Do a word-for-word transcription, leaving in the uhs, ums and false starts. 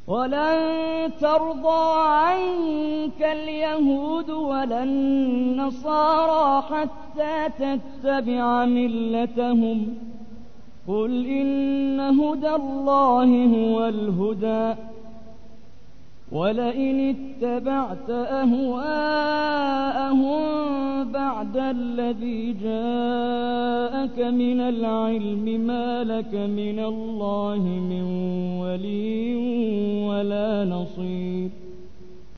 ولن ترضى عنك اليهود ولا النصارى حتى تتبع ملتهم قل إن هدى الله هو الهدى ولئن اتبعت أهواءهم بعد الذي جاءك من العلم ما لك من الله من ولي ولا نصير.